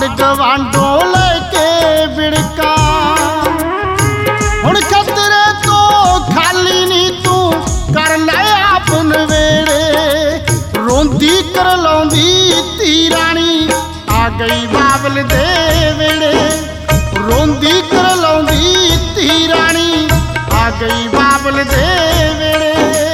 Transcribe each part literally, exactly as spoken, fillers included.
ਆਂਢ ਗਵਾਂਢੋਂ ਲੈ ਕੇ ਵਿੜਕਾਂ। ਹੁਣ ਖਤਰੇ ਤੋਂ ਖਾਲੀ ਨੀ ਤੂੰ ਕਰ ਲੈ ਆਪ ਨਵੇੜੇ। ਰੋਂਦੀ ਕਰਲਾਉਂਦੀ ਧੀ ਰਾਣੀ ਆ ਗਈ ਬਾਬਲ ਦੇ ਵੇੜੇ। ਰੋਂਦੀ ਕਰਲਾਉਂਦੀ ਧੀ ਰਾਣੀ ਆ ਗਈ ਬਾਬਲ ਦੇ ਵੇੜੇ।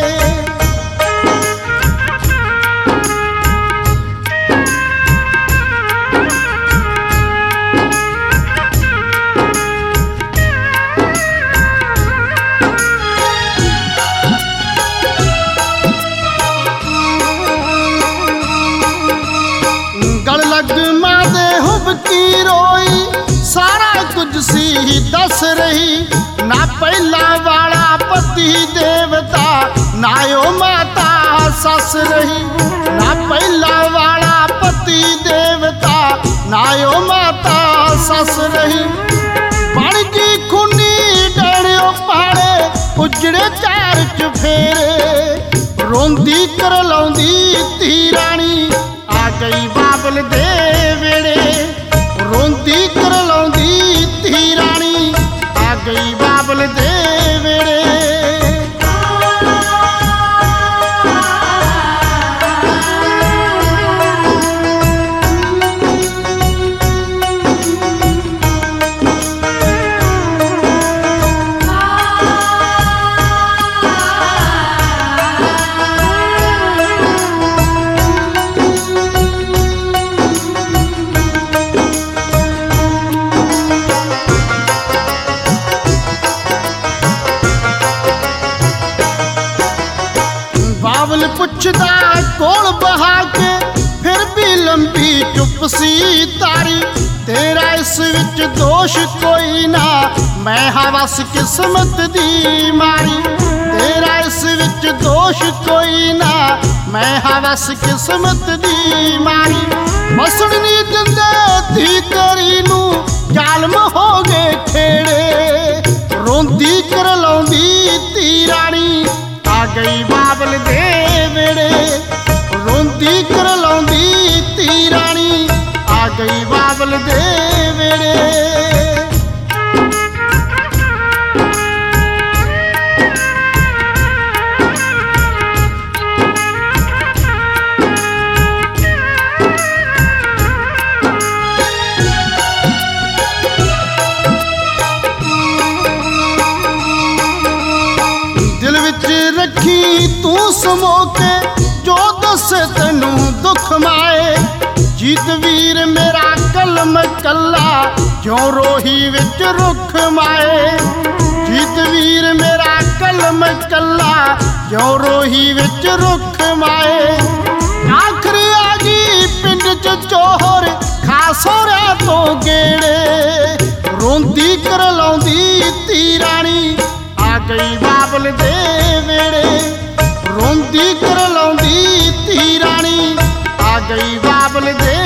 ਗਲ ਲੱਗ ਮਾਂ ਦੇ ਹੁਬਕੀ ਰੋਈ ਸਾਰਾ ਕੁਝ ਸੀ ਦੱਸ ਰਹੀ। ਨਾ ਪਹਿਲਾਂ ਵਾਲਾ ਪਤੀ ਦੇਵਤਾ ਨਾ ਉਹ ਮਾਤਾ ਸੱਸ ਰਹੀ। ਨਾ ਪਹਿਲਾਂ ਵਾਲਾ ਪਤੀ ਦੇਵਤਾ ਨਾ ਉਹ ਮਾਤਾ ਸੱਸ ਰਹੀ। ਬਣ ਗਈ ਖੂਨੀ ਡੜਿਓ ਪਾੜੇ ਉਜੜੇ ਚਾਰ ਚਫੇਰੇ। ਰੋਂਦੀ ਕਰਲਾਉਂਦੀ ਧੀ ਰਾਣੀ ਆ ਗਈ ਬਾਬਲ ਦੇ ਵੇੜੇ। ਰੋਂਦੀ ਕਰਲਾਉਂਦੀ ਧੀ ਰਾਣੀ ਆ ਗਈ ਬਾਬਲ ਦੇ ਵੇੜੇ। ਬਾਬਲ ਪੁੱਛਦਾ ਕੋਲ ਬਹਾ ਕੇ ਫਿਰ ਵੀ ਲੰਬੀ ਚੁੱਪ ਸੀ ਤਾਰੀ। ਤੇਰਾ ਇਸ ਵਿੱਚ ਦੋਸ਼ ਕੋਈ ਨਾ ਮੈਂ ਹਾਂ ਬਸ ਕਿਸਮਤ ਦੀ ਮਾਰੀ। ਤੇਰਾ ਇਸ ਵਿੱਚ ਦੋਸ਼ ਕੋਈ ਨਾ ਮੈਂ ਹਾਂ ਬਸ ਕਿਸਮਤ ਦੀ ਮਾਰੀ। ਮਸਣ ਨੀ ਦਿੰਦੇ ਧੀ ਤੇਰੀ ਨੂੰ ਜ਼ਾਲਮ ਹੋ ਗਏ ਖੇੜੇ। ਰੋਂਦੀ ਕਰਲਾਉਂਦੀ ਧੀ ਰਾਣੀ ਆ ਗਈ ਬਾਬਲ ਦੇ ਵੇੜੇ। ਰੋਂਦੀ ਕਰਲਾਉਂਦੀ ਧੀ ਰਾਣੀ ਆ ਗਈ ਬਾਬਲ ਦੇ ਵੇੜੇ। ਦਿਲ ਵਿੱਚ ਰੱਖੀ ਤੂੰ ਸਮੋ ਕੇ ਜੋ ਦੱਸੇ ਤੈਨੂੰ ਦੁੱਖ ਮਾਏ। ਜੀਤ ਵੀਰ ਮੇਰਾ ਕਲਮ ਕੱਲਾ ਜਿਉਂ ਰੋਹੀ ਵਿੱਚ ਰੁੱਖ ਮਾਏ। ਜੀਤ ਵੀਰ ਮੇਰਾ ਕਲਮ ਕੱਲਾ ਜਿਉਂ ਰੋਹੀ ਵਿੱਚ ਰੁੱਖ ਮਾਏ। ਆਖਰੀ ਆ ਗਈ ਪਿੰਡ ਚ ਚੋਹਰ ਖਾਸ ਹੋਰਿਆਂ ਤੋਂ ਗੇੜੇ। ਰੋਂਦੀ ਕਰਲਾਉਂਦੀ ਧੀ ਰਾਣੀ ਆ ਗਈ ਬਾਬਲ ਦੇ ਵੇੜੇ। ਰੋਂਦੀ ਕਰਲਾਉਂਦੀ ਧੀ ਰਾਣੀ ਆ ਗਈ ਬਾਬਲ ਦੇ